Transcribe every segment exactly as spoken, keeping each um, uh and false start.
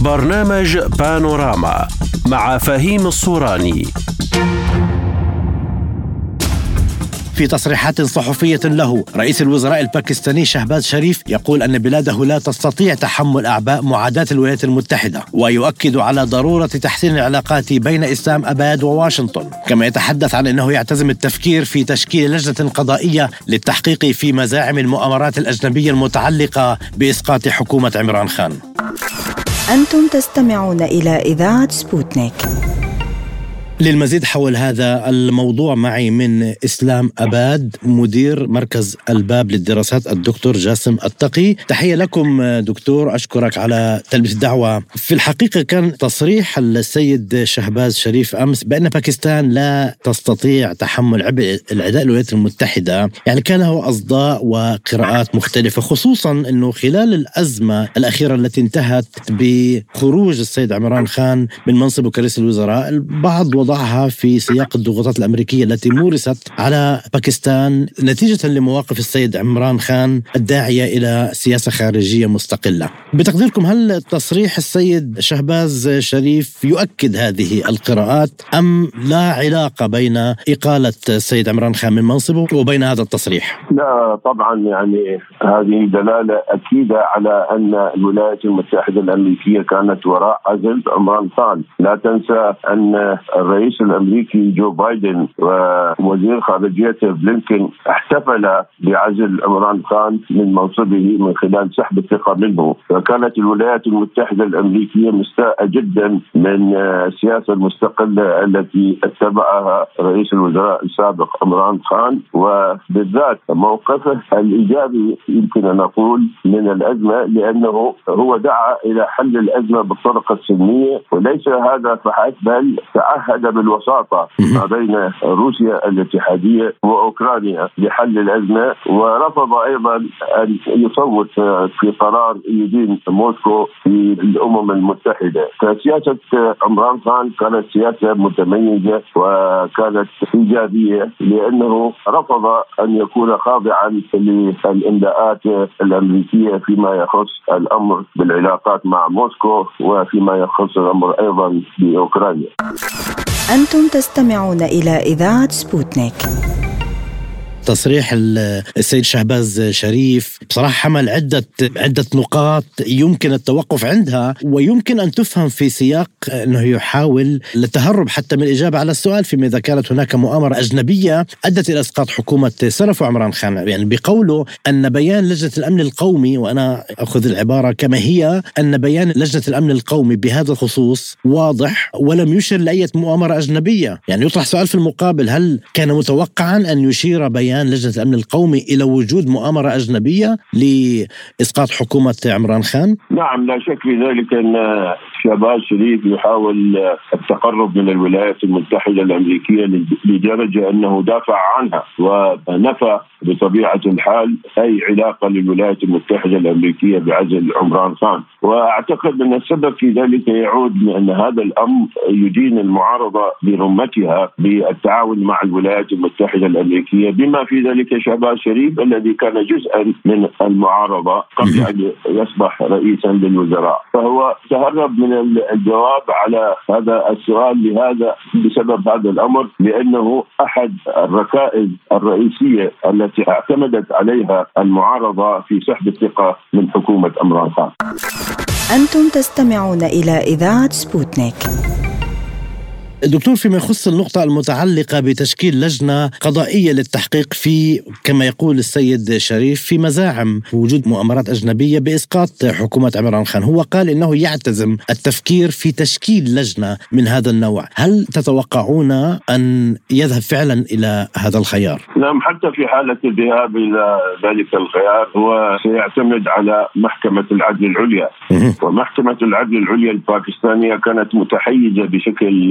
برنامج بانوراما مع فهيم الصوراني. في تصريحات صحفية له، رئيس الوزراء الباكستاني شهباز شريف يقول أن بلاده لا تستطيع تحمل أعباء معاداة الولايات المتحدة، ويؤكد على ضرورة تحسين العلاقات بين إسلام أباد وواشنطن. كما يتحدث عن أنه يعتزم التفكير في تشكيل لجنة قضائية للتحقيق في مزاعم المؤامرات الأجنبية المتعلقة بإسقاط حكومة عمران خان. أنتم تستمعون إلى إذاعة سبوتنيك. للمزيد حول هذا الموضوع معي من إسلام أباد مدير مركز الباب للدراسات الدكتور جاسم التقي. تحية لكم دكتور، أشكرك على تلبية الدعوة. في الحقيقة كان تصريح السيد شهباز شريف أمس بأن باكستان لا تستطيع تحمل عبء العداء الولايات المتحدة، يعني كان له أصداء وقراءات مختلفة، خصوصا أنه خلال الأزمة الأخيرة التي انتهت بخروج السيد عمران خان من منصبه كرئيس الوزراء، البعض وضعها في سياق الضغوطات الأمريكية التي مورست على باكستان نتيجة لمواقف السيد عمران خان الداعية إلى سياسة خارجية مستقلة. بتقديركم هل تصريح السيد شهباز شريف يؤكد هذه القراءات أم لا علاقة بين إقالة السيد عمران خان من منصبه وبين هذا التصريح؟ لا طبعا، يعني هذه دلالة أكيدة على أن الولايات المتحدة الأمريكية كانت وراء عزل عمران خان. لا تنسى أن الرئيس الأمريكي جو بايدن ووزير خارجيته بلينكن احتفل بعزل عمران خان من منصبه من خلال سحب الثقة منه. فكانت الولايات المتحدة الأمريكية مستاءة جدا من السياسة المستقلة التي اتبعها رئيس الوزراء السابق عمران خان، وبالذات موقفه الإيجابي يمكن أن نقول من الأزمة، لأنه هو دعا إلى حل الأزمة بالطرق السلمية، وليس هذا فحسب بل تعهد بالوساطة ما بين روسيا الاتحادية وأوكرانيا لحل الأزمة، ورفض أيضا أن يصوت في قرار يدين موسكو في الأمم المتحدة. فسياسة عمران خان كانت سياسة متميزة وكانت إيجابية، لأنه رفض أن يكون خاضعا للإملاءات الأمريكية فيما يخص الأمر بالعلاقات مع موسكو وفيما يخص الأمر أيضا بأوكرانيا. أنتم تستمعون إلى إذاعة سبوتنيك. تصريح السيد شهباز شريف بصراحة حمل عدة عدة نقاط يمكن التوقف عندها، ويمكن أن تفهم في سياق أنه يحاول التهرب حتى من الإجابة على السؤال فيما إذا كانت هناك مؤامرة أجنبية أدت إلى إسقاط حكومة سلف عمران خان. يعني بقوله أن بيان لجنة الأمن القومي، وأنا أخذ العبارة كما هي، أن بيان لجنة الأمن القومي بهذا الخصوص واضح ولم يشر لأي مؤامرة أجنبية. يعني يطرح سؤال في المقابل، هل كان متوقعا أن يشير بيان لجنة الأمن القومي إلى وجود مؤامرة أجنبية لإسقاط حكومة عمران خان؟ نعم، لا شك في ذلك أن شهباز شريف يحاول التقرب من الولايات المتحدة الأمريكية لدرجة أنه دافع عنها ونفى بطبيعة الحال أي علاقة للولايات المتحدة الأمريكية بعزل عمران خان. وأعتقد أن السبب في ذلك يعود لأن هذا الأمر يدين المعارضة برمتها بالتعاون مع الولايات المتحدة الأمريكية، بما في ذلك شهباز شريف الذي كان جزءا من المعارضة قبل أن يصبح رئيسا للوزراء. فهو تهرب من الجواب على هذا السؤال لهذا بسبب هذا الأمر، لأنه أحد الركائز الرئيسية التي اعتمدت عليها المعارضة في سحب الثقة من حكومة عمران خان. أنتم تستمعون إلى إذاعة سبوتنيك. دكتور، فيما يخص النقطة المتعلقة بتشكيل لجنة قضائية للتحقيق في كما يقول السيد شريف في مزاعم وجود مؤامرات أجنبية بإسقاط حكومة عمران خان، هو قال إنه يعتزم التفكير في تشكيل لجنة من هذا النوع. هل تتوقعون أن يذهب فعلا إلى هذا الخيار؟ نعم، حتى في حالة الذهاب إلى ذلك الخيار هو سيعتمد على محكمة العدل العليا، ومحكمة العدل العليا الباكستانية كانت متحيزة بشكل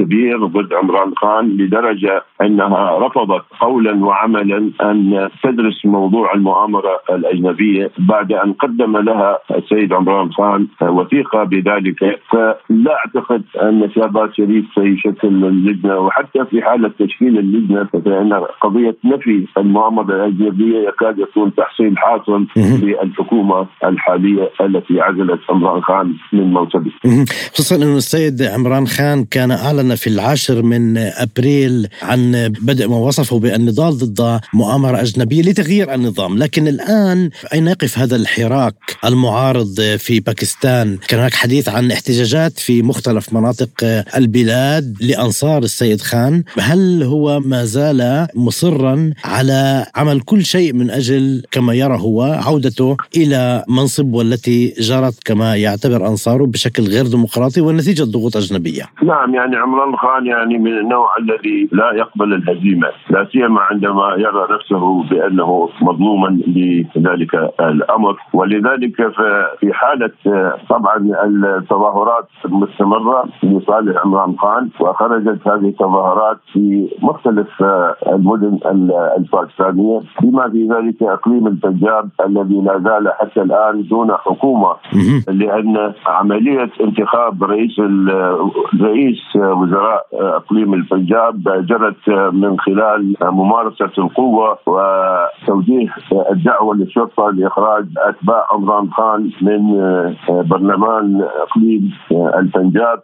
كبير ضد عمران خان لدرجة أنها رفضت قولا وعملا أن تدرس موضوع المؤامرة الأجنبية بعد أن قدم لها السيد عمران خان وثيقة بذلك. فلا أعتقد أن شهباز شريف سيشكل اللجنة، وحتى في حالة تشكيل اللجنة فإن قضية نفي المؤامرة الأجنبية يكاد يكون تحصيل حاصل في الحكومة الحالية التي عزلت عمران خان من منصبه. خصوصا أن السيد عمران خان كان أعلن في العاشر من أبريل عن بدء ما وصفه بالنضال ضد مؤامرة أجنبية لتغيير النظام، لكن الآن أين يقف هذا الحراك المعارض في باكستان؟ كان هناك حديث عن احتجاجات في مختلف مناطق البلاد لأنصار السيد خان. هل هو ما زال مصرا على عمل كل شيء من أجل كما يرى هو عودته إلى منصب والتي جرت كما يعتبر أنصاره بشكل غير ديمقراطي ونتيجة ضغوط أجنبية؟ نعم، يعني عمران خان يعني من النوع الذي لا يقبل الهزيمة، لا سيما عندما يرى نفسه بأنه مظلوما لذلك الأمر. ولذلك في حالة طبعا التظاهرات المستمرة لصالح عمران خان، وخرجت هذه التظاهرات في مختلف المدن الباكستانية بما في ذلك إقليم البنجاب الذي لا زال حتى الآن دون حكومة، لأن عملية انتخاب رئيس رئيس وزراء إقليم البنجاب جرت من خلال ممارسة القوة وتوجيه الدعوة للشرطة لإخراج أتباع عمران خان من برلمان إقليم البنجاب.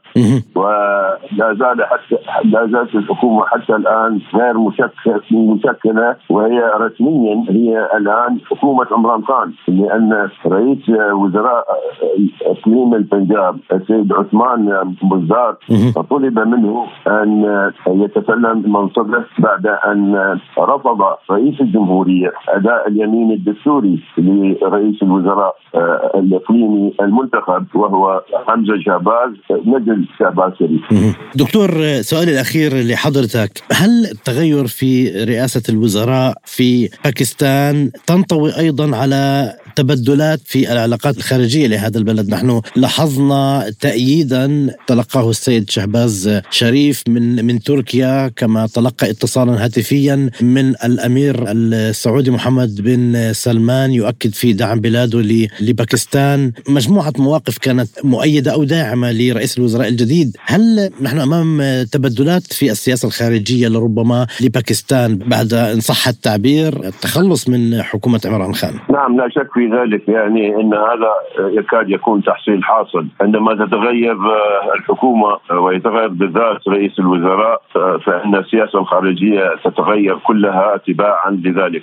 ولا زال حتى لا زالت الحكومة حتى الآن غير مشكلة، وهي رسميا هي الآن حكومة عمران خان، لأن رئيس وزراء إقليم البنجاب السيد عثمان بزدار طلب منه أن يتسلم منصبه بعد أن رفض رئيس الجمهورية أداء اليمين الدستوري لرئيس الوزراء الإقليمي المنتخب وهو حمزة شهباز نجل شهباز شريف. دكتور، سؤالي الأخير لحضرتك، هل التغير في رئاسة الوزراء في باكستان تنطوي أيضا على تبدلات في العلاقات الخارجية لهذا البلد؟ نحن لاحظنا تأييدا تلقاه السيد شهباز شريف من من تركيا، كما تلقى اتصالا هاتفيا من الأمير السعودي محمد بن سلمان يؤكد في دعم بلاده لباكستان. مجموعة مواقف كانت مؤيدة أو داعمة لرئيس الوزراء الجديد. هل نحن أمام تبدلات في السياسة الخارجية لربما لباكستان بعد إن صح التعبير التخلص من حكومة عمران خان؟ نعم، لا شك في ذلك، يعني أن هذا يكاد يكون تحصيل حاصل عندما تتغير الحكومة ويتغير بالذات رئيس الوزراء، فإن السياسة الخارجية تتغير كلها تباعا لذلك.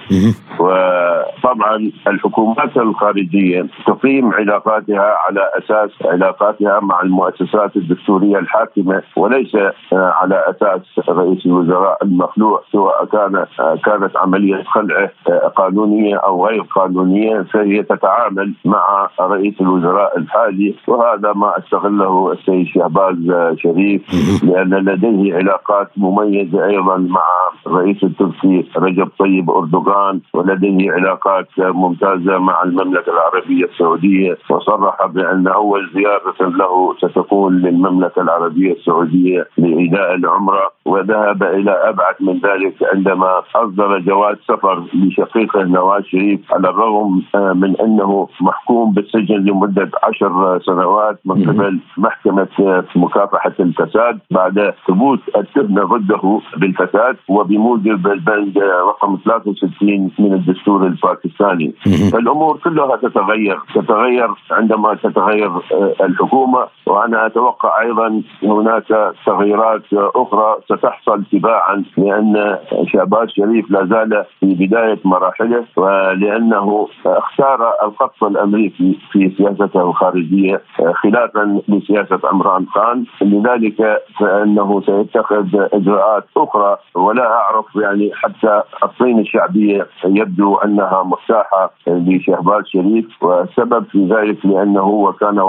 وطبعا الحكومات الخارجية تقيم علاقاتها على أساس علاقاتها مع المؤسسات الدستورية الحاكمة، وليس على أساس رئيس الوزراء المخلوع، سواء كان كانت عملية خلعه قانونية أو غير قانونية، فهي تتعامل مع رئيس الوزراء الحالي. وهذا ما استغله السيد شهباز شريف، لأن لديه علاقات مميزة أيضا مع الرئيس التركي رجب طيب أردوغان، ولديه علاقات ممتازة مع المملكة العربية السعودية، وصرح بأن أول زيارة له ستكون للمملكة العربية السعودية لإداء العمرة. وذهب إلى أبعد من ذلك عندما أصدر جواز سفر لشقيقه نواز شريف، على الرغم من أنه محكوم بالسجن لمدة عشر سنوات من قبل محكمة مكافحة الفساد بعد ثبوت التهمة ضده بالفساد وبموجب البند رقم ثلاثة وستين من الدستور الباكستاني. فالأمور كلها تتغير تتغير عندما تتغير الحكومة، وأنا أتوقع أيضا هناك تغييرات أخرى ستحصل تباعا، لأن شهباز شريف لا زال في بداية مراحله، ولأنه اختار القطب الأمريكي في سياسته الخارجية خلافا لسياسة عمران خان، لذلك فإنه سيتخذ إجراءات أخرى. ولا أعرف يعني حتى الصين الشعبية يبدو أنها مرتاحة لشهباز شريف، والسبب في ذلك لأنه هو كان وراء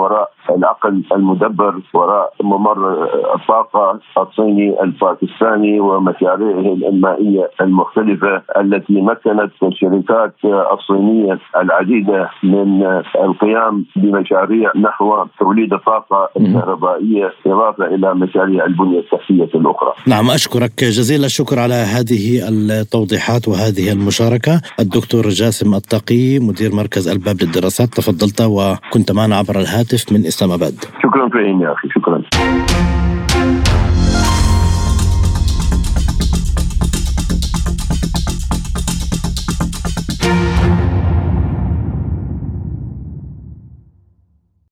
العقل المدبر وراء ممر الطاقة الصيني الباكستاني ومشاريعه المائية المختلفة التي مكنت الشركات الصينية العديدة من القيام بمشاريع نحو توليد الطاقة الكهربائية إضافة إلى مشاريع البنية التحتية الأخرى. نعم، أشكرك جزيل الشكر على هذه التوضيحات وهذه المشاركة الدكتور جاسم التقي مدير مركز الباب للدراسات. تفضلت وكنت معنا عبر الهاتف من إسلام أباد. شكرا فهيم يا أخي، شكرا.